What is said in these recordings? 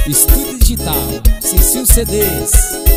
Estúdio Digital, Cicinho CDs.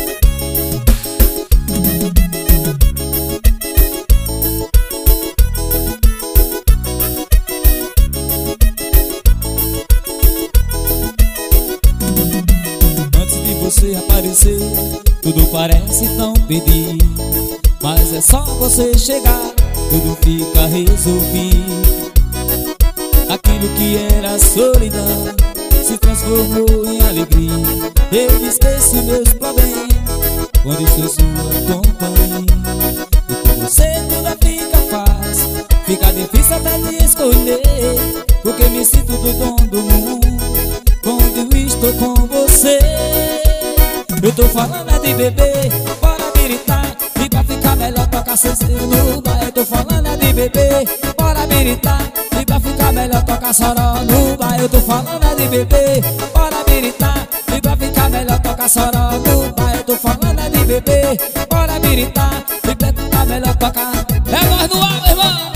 Antes de você aparecer, tudo parece tão perdido, mas é só você chegar, tudo fica resolvido. Aquilo que era solidão se transformou em alegria. Eu esqueço meus problemas quando estou sua companhia. E com você tudo fica fácil, fica difícil até de escolher, porque me sinto do dono do mundo quando eu estou com você. Eu tô falando é de beber, bora gritar, e pra ficar melhor tocar cesteiro no bar. Eu tô falando é de beber, bora gritar, e pra ficar melhor tocar soró no bar. Eu tô falando é de beber, bora gritar, e pra ficar melhor tocar soró no bar. Eu tô falando é de beber, bora gritar, e pra ficar melhor tocar. É nós no ar, meu irmão!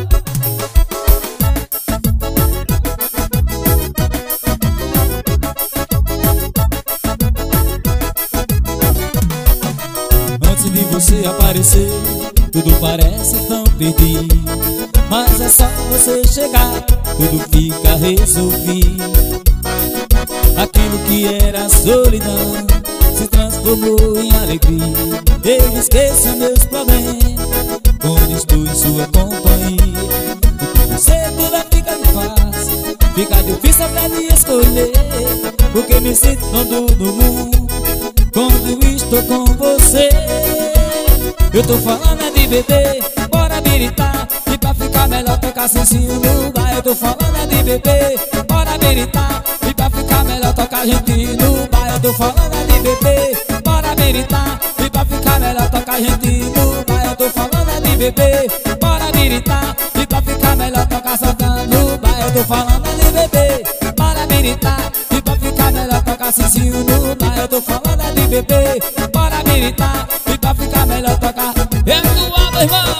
Antes de você aparecer, tudo parece tão perdido, mas é só você chegar, tudo fica resolvido. Aquilo que era solidão se transformou em alegria. Eu esqueço meus problemas quando estou em sua companhia. E com você tudo fica fácil, fica difícil até de escolher, porque me sinto dono do mundo quando eu estou com você. Eu tô falando é de beber, bora gritar, e pra ficar melhor tocar Cicinho no bar. Eu tô falando é de beber, bora gritar, e pra ficar melhor tocar gente no bar. Eu tô falando é de beber, bora gritar, e pra ficar melhor tocar gente no bar. Eu tô falando é de beber, bora gritar, e pra ficar melhor tocar soltando no bar. Eu tô falando é de beber, bora gritar, e pra ficar melhor tocar Cicinho no bar. Eu tô falando é de beber, bora gritar, e pra ficar melhor tocar. É no ar, meu irmão!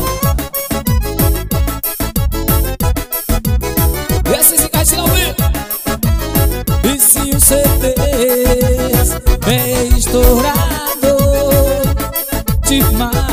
Esse se cai ao vivo. E se o CDs bem estourado demais.